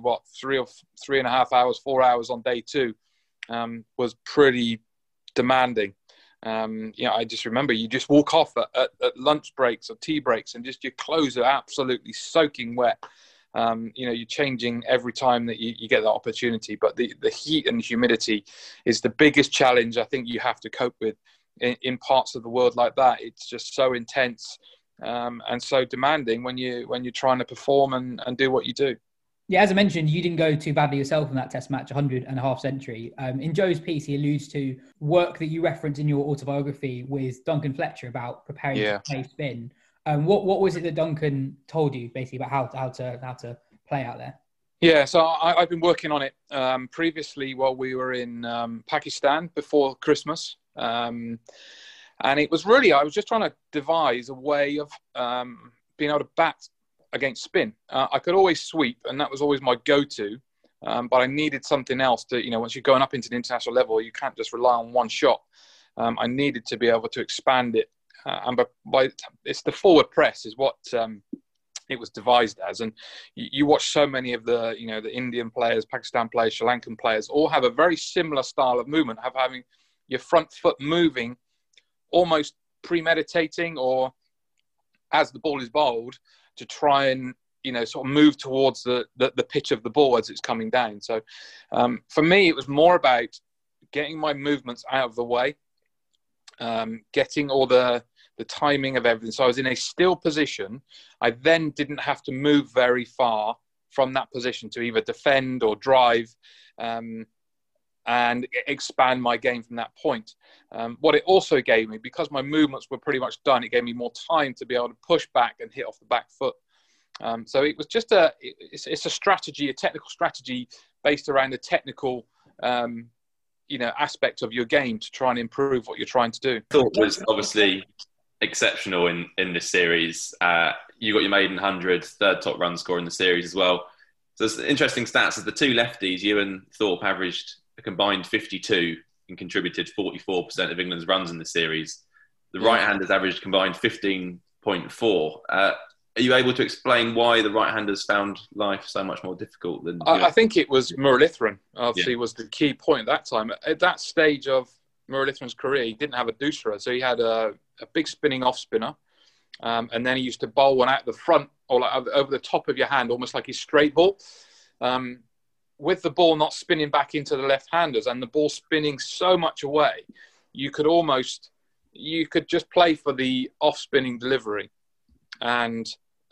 3.5 hours, 4 hours on day two, was pretty demanding. I just remember you just walk off at lunch breaks or tea breaks, and just your clothes are absolutely soaking wet. You're changing every time that you get that opportunity. But the heat and the humidity is the biggest challenge I think you have to cope with in parts of the world like that. It's just so intense and so demanding when you're trying to perform and do what you do. Yeah, as I mentioned, you didn't go too badly yourself in that Test match, 100.5 century. In Joe's piece, he alludes to work that you reference in your autobiography with Duncan Fletcher about preparing to play spin. What was it that Duncan told you basically about how to play out there? Yeah, so I've been working on it previously while we were in Pakistan before Christmas. And it was really, I was just trying to devise a way of being able to bat against spin. I could always sweep, and that was always my go-to. But I needed something else to, once you're going up into the international level, you can't just rely on one shot. I needed to be able to expand it. And it's the forward press is what it was devised as. And you watch so many of the Indian players, Pakistan players, Sri Lankan players, all have a very similar style of movement, having your front foot moving, almost premeditating or as the ball is bowled, to try and sort of move towards the pitch of the ball as it's coming down. So for me, it was more about getting my movements out of the way, getting all the timing of everything. So I was in a still position. I then didn't have to move very far from that position to either defend or drive and expand my game from that point. What it also gave me, because my movements were pretty much done, it gave me more time to be able to push back and hit off the back foot. So it was just it's a strategy, a technical strategy based around the technical aspect of your game to try and improve what you're trying to do. I thought was obviously exceptional in this series. You got your maiden 100, third top run scorer in the series as well. So it's interesting stats. As the two lefties, Ewan Thorpe averaged a combined 52 and contributed 44% of England's runs in the series. The right-handers averaged combined 15.4. Are you able to explain why the right-handers found life so much more difficult than... I think it was Muralitharan, obviously, was the key point at that time. At that stage of Muralitharan's career, he didn't have a doosra, so he had a big spinning off-spinner, and then he used to bowl one out the front or like over the top of your hand, almost like his straight ball, with the ball not spinning back into the left-handers and the ball spinning so much away, you could just play for the off-spinning delivery. And,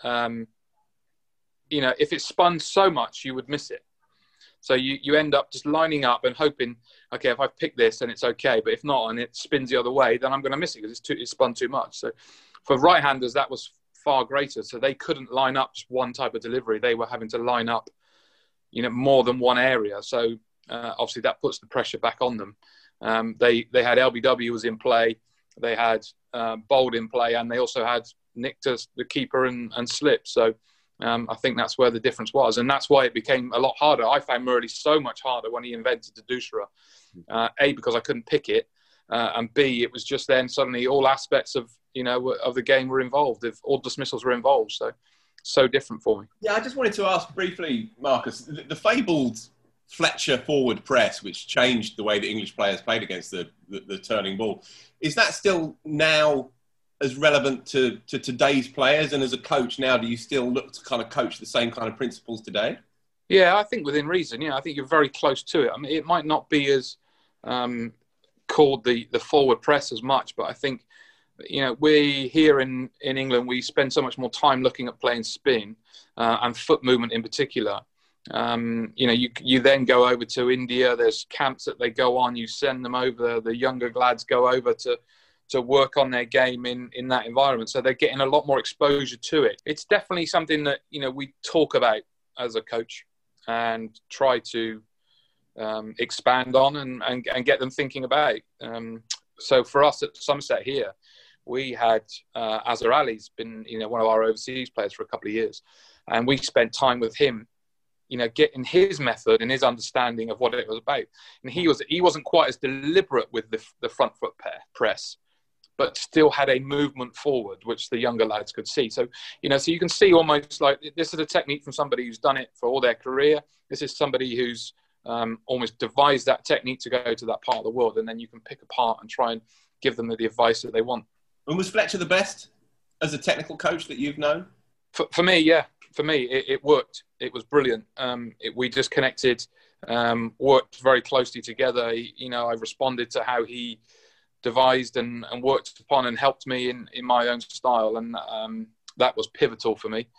if it spun so much, you would miss it. So you end up just lining up and hoping, okay, if I pick this, then it's okay. But if not, and it spins the other way, then I'm going to miss it because it's spun too much. So for right-handers, that was far greater. So they couldn't line up just one type of delivery. They were having to line up, more than one area. So obviously that puts the pressure back on them. They had LBW was in play. They had Bold in play, and they also had Nictus, the keeper, and Slip. So I think that's where the difference was. And that's why it became a lot harder. I found Murley so much harder when he invented the doosra. A, because I couldn't pick it. And B, it was just then suddenly all aspects of the game were involved. If all dismissals were involved. So different for me. Yeah, I just wanted to ask briefly, Marcus, the fabled Fletcher forward press, which changed the way that English players played against the turning ball. Is that still now as relevant to today's players? And as a coach now, do you still look to kind of coach the same kind of principles today? Yeah, I think within reason. Yeah, I think you're very close to it. I mean, it might not be as called the forward press as much, but I think, we here in England, we spend so much more time looking at playing spin and foot movement in particular. You then go over to India. There's camps that they go on. You send them over. The younger lads go over to work on their game in that environment. So they're getting a lot more exposure to it. It's definitely something that, we talk about as a coach and try to expand on and get them thinking about. So for us at Somerset here, we had Azhar Ali's been, one of our overseas players for a couple of years. And we spent time with him, getting his method and his understanding of what it was about. And he wasn't quite as deliberate with the front foot press, but still had a movement forward, which the younger lads could see. So, so you can see almost like this is a technique from somebody who's done it for all their career. This is somebody who's almost devised that technique to go to that part of the world. And then you can pick apart and try and give them the advice that they want. And was Fletcher the best as a technical coach that you've known? For me, yeah. For me, it worked. It was brilliant. We just connected, worked very closely together. I responded to how he devised and worked upon and helped me in my own style. And that was pivotal for me.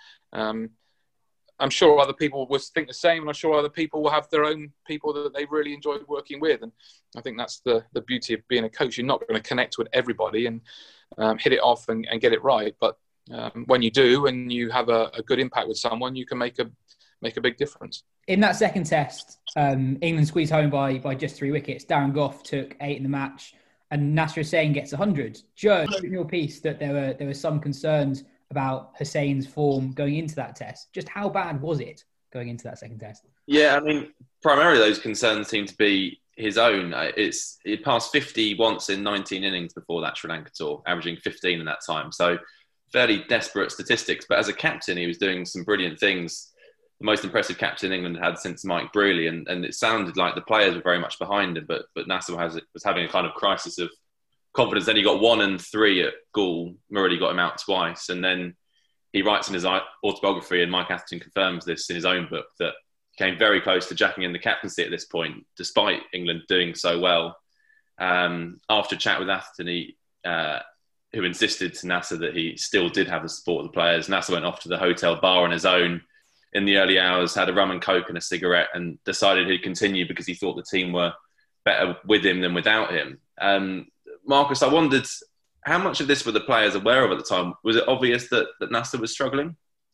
I'm sure other people will think the same, and I'm sure other people will have their own people that they really enjoyed working with. And I think that's the beauty of being a coach. You're not going to connect with everybody and hit it off and get it right. But when you do and you have a good impact with someone, you can make a big difference. In that second test, England squeezed home by just 3 wickets. Darren Gough took 8 in the match, and Nasser Hussain gets 100. Joe, in your piece that there were some concerns about Hussain's form going into that test. Just how bad was it going into that second test? Yeah, I mean, primarily those concerns seem to be his own. He passed 50 once in 19 innings before that Sri Lanka tour, averaging 15 in that time. So fairly desperate statistics. But as a captain, he was doing some brilliant things. The most impressive captain England had since Mike Brearley. And it sounded like the players were very much behind him. But Nasser was having a kind of crisis of confidence. Then he got 1 and 3 at Gaul. Murray got him out twice. And then he writes in his autobiography, and Mike Atherton confirms this in his own book, that he came very close to jacking in the captaincy at this point, despite England doing so well. After a chat with Atherton, who insisted to Nasser that he still did have the support of the players, Nasser went off to the hotel bar on his own in the early hours, had a rum and coke and a cigarette, and decided he'd continue because he thought the team were better with him than without him. Marcus, I wondered, how much of this were the players aware of at the time? Was it obvious that Nasser was struggling?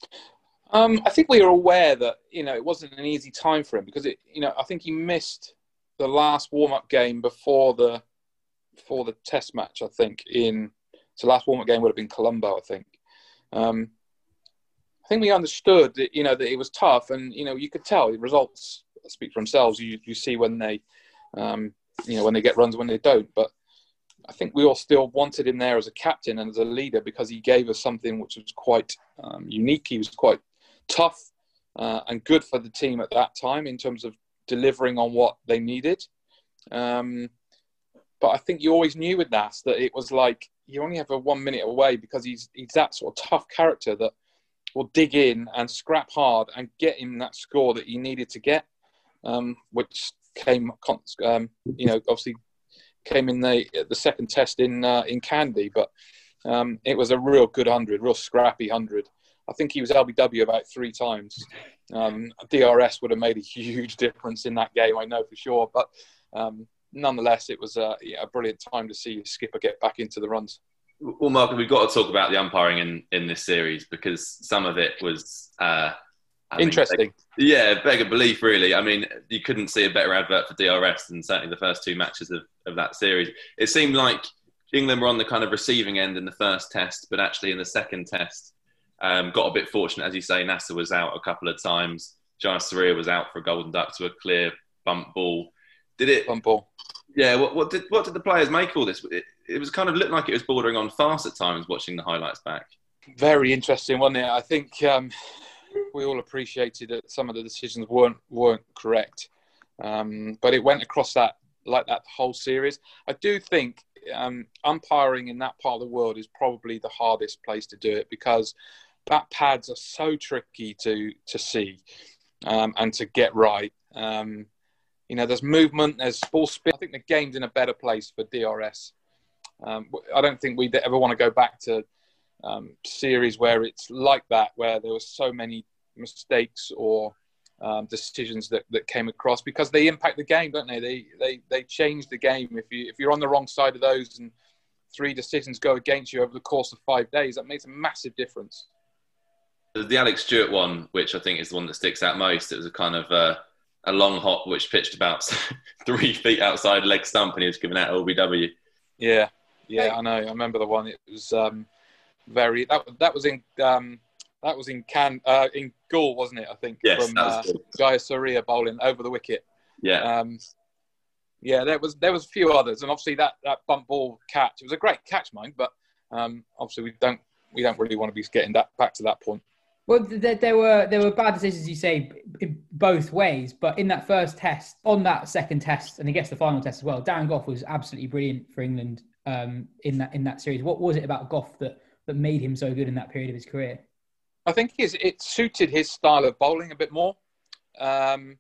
I think we were aware that, it wasn't an easy time for him because I think he missed the last warm-up game before the test match, I think. So last warm-up game would have been Colombo, I think. I think we understood that, that it was tough, and you could tell the results speak for themselves. You see when they, when they get runs, when they don't. But I think we all still wanted him there as a captain and as a leader because he gave us something which was quite unique. He was quite tough and good for the team at that time in terms of delivering on what they needed. But I think you always knew with Nas that it was like you only have a 1 minute away because he's that sort of tough character that will dig in and scrap hard and get him that score that he needed to get, which came, obviously came in the second test in Kandy. But it was a real good 100, real scrappy 100. I think he was LBW about 3 times. DRS would have made a huge difference in that game, I know for sure. But nonetheless, it was a brilliant time to see skipper get back into the runs. Well, Mark, we've got to talk about the umpiring in this series because some of it was interesting. Beg a belief, really. I mean, you couldn't see a better advert for DRS than certainly the first 2 matches of that series. It seemed like England were on the kind of receiving end in the first test, but actually in the second test, got a bit fortunate. As you say, Nasser was out a couple of times. Jaya Surya was out for a golden duck to a clear bump ball. Bump ball. Yeah. What did the players make of all this? It was kind of looked like it was bordering on farce at times watching the highlights back. Very interesting, wasn't it? I think we all appreciated that some of the decisions weren't correct, but it went across that whole series. I do think umpiring in that part of the world is probably the hardest place to do it because bat pads are so tricky to see and to get right. There's movement, there's ball spin. I think the game's in a better place for DRS. I don't think we'd ever want to go back to series where it's like that, where there were so many mistakes or decisions that came across because they impact the game, don't they? They change the game. If you're on the wrong side of those and 3 decisions go against you over the course of 5 days, that makes a massive difference. The Alex Stewart one, which I think is the one that sticks out most, it was a kind of a long hop which pitched about 3 feet outside leg stump and he was given out LBW. Yeah, I know. I remember the one. It was very. That was in Gaul, wasn't it? I think. Yes, from that was Jaya Surya bowling over the wicket. Yeah. There was a few others, and obviously that bump ball catch. It was a great catch, mind, but obviously we don't really want to be getting back to that point. Well, there were bad decisions, you say, in both ways. But in that first test, on that second test, and I guess the final test as well, Darren Gough was absolutely brilliant for England in that series. What was it about Gough that made him so good in that period of his career? I think it suited his style of bowling a bit more. Andy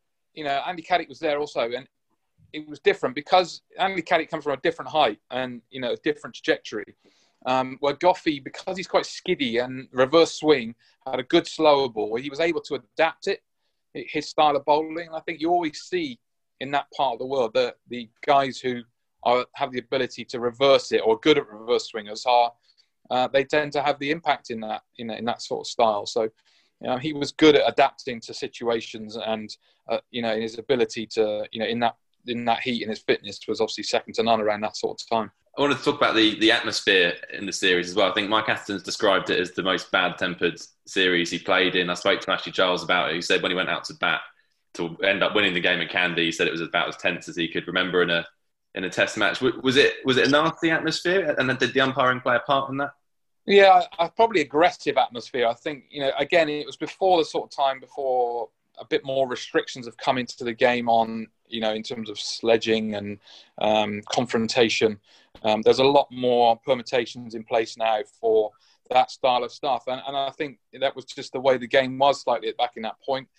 Caddick was there also, and it was different because Andy Caddick comes from a different height and a different trajectory. Where Goughy, because he's quite skiddy and reverse swing, had a good slower ball where he was able to adapt his style of bowling. And I think you always see in that part of the world that the guys who have the ability to reverse it or good at reverse swingers they tend to have the impact in that in that sort of style. So he was good at adapting to situations and in his ability to in that heat and his fitness was obviously second to none around that sort of time. I wanted to talk about the atmosphere in the series as well. I think Mike Atherton's described it as the most bad-tempered series he played in. I spoke to Ashley Giles about it. He said when he went out to bat to end up winning the game at Kandy, he said it was about as tense as he could remember in a test match. Was it a nasty atmosphere? And did the umpiring play a part in that? Yeah, probably aggressive atmosphere. I think, again, it was before the sort of time before a bit more restrictions have come into the game on, in terms of sledging and confrontation. There's a lot more permutations in place now for that style of stuff. And I think that was just the way the game was slightly back in that point.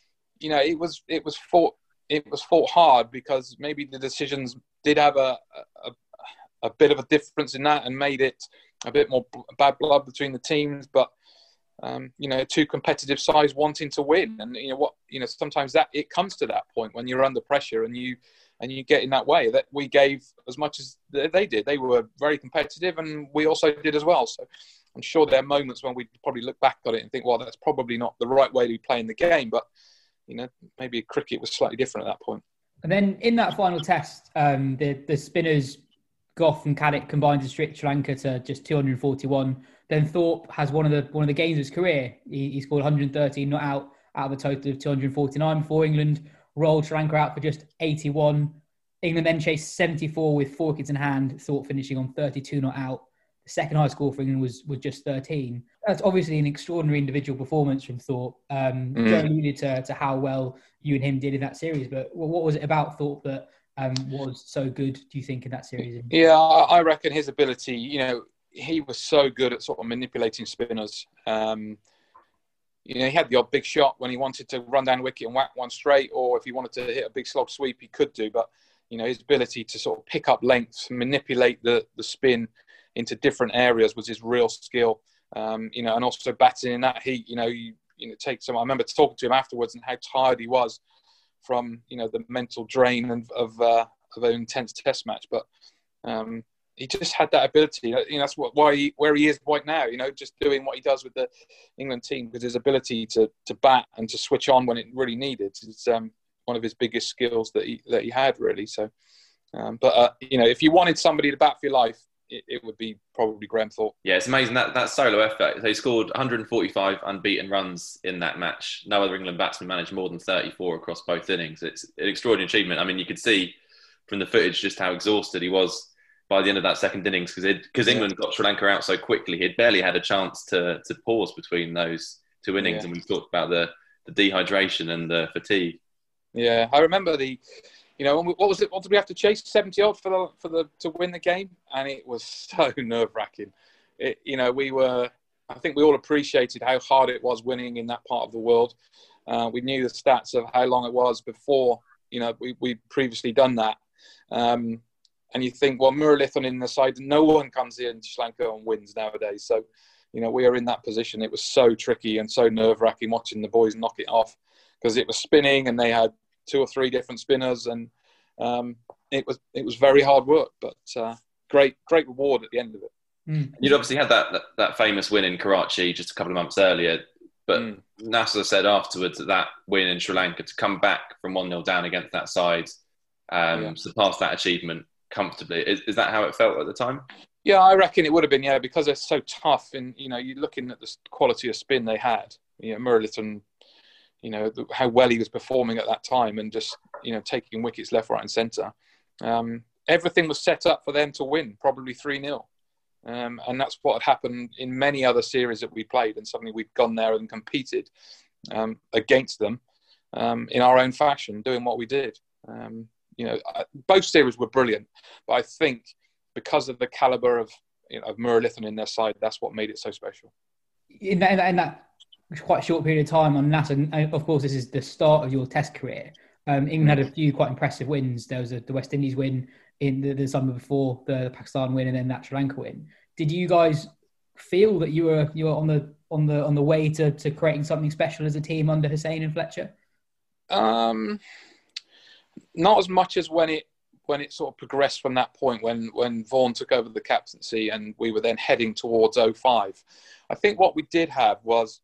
It was fought hard because maybe the decisions did have a bit of a difference in that and made it a bit more bad blood between the teams. But, 2 competitive sides wanting to win. And, sometimes that it comes to that point when you're under pressure and you get in that way. That we gave as much as they did. They were very competitive and we also did as well. So I'm sure there are moments when we probably look back at it and think, well, that's probably not the right way to be playing the game. But, maybe cricket was slightly different at that point. And then in that final test, the spinners, Gough and Caddick combined to Sri Lanka to just 241. Then Thorpe has one of the games of his career. He scored 113 not out of a total of 249 before England rolled Sri Lanka out for just 81. England then chased 74 with 4 wickets in hand, Thorpe finishing on 32 not out. The second highest score for England was just 13. That's obviously an extraordinary individual performance from Thorpe. Joe alluded to how well you and him did in that series, but what was it about Thorpe that was so good, do you think, in that series? Yeah, I reckon his ability, he was so good at sort of manipulating spinners. He had the odd big shot when he wanted to run down the wicket and whack one straight, or if he wanted to hit a big slog sweep, he could do. But, his ability to sort of pick up lengths, manipulate the spin into different areas was his real skill. And also batting in that heat, take some. I remember talking to him afterwards and how tired he was from, the mental drain of an intense Test match. But he just had that ability. That's where he is right now. Just doing what he does with the England team, because his ability to bat and to switch on when it really needed is one of his biggest skills that he had, really. So, if you wanted somebody to bat for your life, it would be probably Graham Thorpe. Yeah, it's amazing that solo effort. They scored 145 unbeaten runs in that match. No other England batsman managed more than 34 across both innings. It's an extraordinary achievement. I mean, you could see from the footage just how exhausted he was by the end of that second innings, because England got Sri Lanka out so quickly. He'd barely had a chance to pause between those two innings, and we talked about the dehydration and the fatigue. Yeah, I remember what was it? What did we have to chase? 70 odd to win the game, and it was so nerve wracking. I think we all appreciated how hard it was winning in that part of the world. We knew the stats of how long it was before we'd previously done that. And you think, well, Muralitharan in the side, no one comes in to Sri Lanka and wins nowadays. So, we are in that position. It was so tricky and so nerve wracking watching the boys knock it off, because it was spinning and they had 2 or 3 different spinners, and it was very hard work, but great reward at the end of it. You'd obviously had that famous win in Karachi just a couple of months earlier, but Nasser said afterwards that win in Sri Lanka, to come back from 1-0 down against that side, surpass that achievement comfortably. Is that how it felt at the time? Yeah, I reckon it would have been, because they're so tough, and you're looking at the quality of spin they had. Muralitharan, how well he was performing at that time, and just taking wickets left, right and centre. Everything was set up for them to win, probably 3-0. And that's what had happened in many other series that we played, and suddenly we'd gone there and competed against them in our own fashion, doing what we did. Both series were brilliant, but I think because of the calibre of Muralitharan in their side, that's what made it so special. In that quite short period of time on Nasser, and of course this is the start of your Test career, England had a few quite impressive wins. There was the West Indies win in the summer before, the Pakistan win, and then that Sri Lanka win. Did you guys feel that you were on the way to creating something special as a team under Hussain and Fletcher? Not as much as when it sort of progressed from that point, when Vaughan took over the captaincy and we were then heading towards 05. I think what we did have was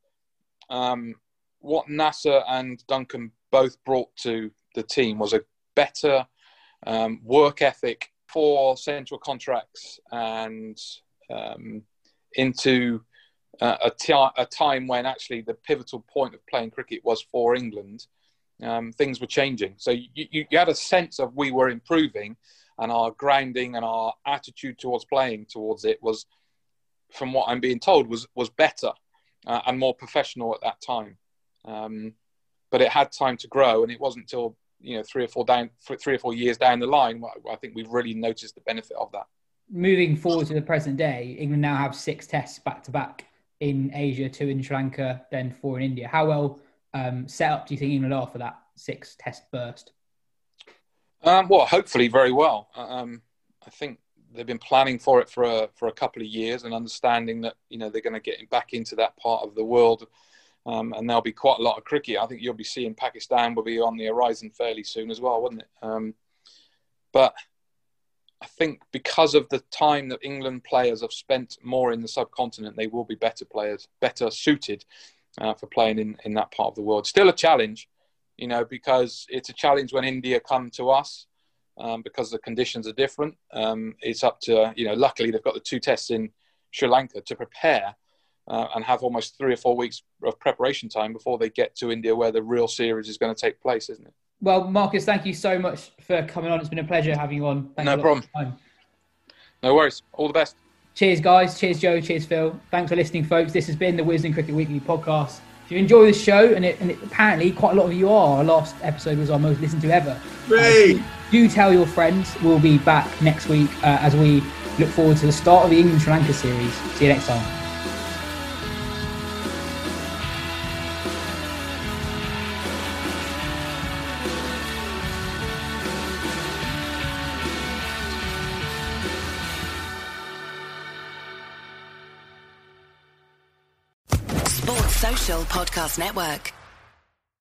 what Nasser and Duncan both brought to the team was a better work ethic for central contracts, and into a time when actually the pivotal point of playing cricket was for England. Things were changing. So you had a sense of we were improving, and our grounding and our attitude towards playing towards it was, from what I'm being told, was better and more professional at that time. But it had time to grow, and it wasn't until 3 or 4 years down the line I think we've really noticed the benefit of that. Moving forward to the present day, England now have 6 tests back to back in Asia, 2 in Sri Lanka, then 4 in India. How well set up do you think England are for that 6 test burst? Well, hopefully very well. I think they've been planning for it for a couple of years, and understanding that they're going to get back into that part of the world, and there'll be quite a lot of cricket. I think you'll be seeing Pakistan will be on the horizon fairly soon as well, wouldn't it? But I think because of the time that England players have spent more in the subcontinent, they will be better players, better suited for playing in that part of the world. Still a challenge, because it's a challenge when India come to us, because the conditions are different. It's up to, luckily they've got the 2 tests in Sri Lanka to prepare and have almost 3 or 4 weeks of preparation time before they get to India, where the real series is going to take place, isn't it? Well, Marcus, thank you so much for coming on. It's been a pleasure having you on. No problem. No worries. All the best. Cheers, guys. Cheers, Joe. Cheers, Phil. Thanks for listening, folks. This has been the Wisden Cricket Weekly podcast. If you enjoy this show, and apparently quite a lot of you are, our last episode was our most listened to ever. Do tell your friends. We'll be back next week as we look forward to the start of the England-Sri Lanka series. See you next time. Sports Social Podcast Network.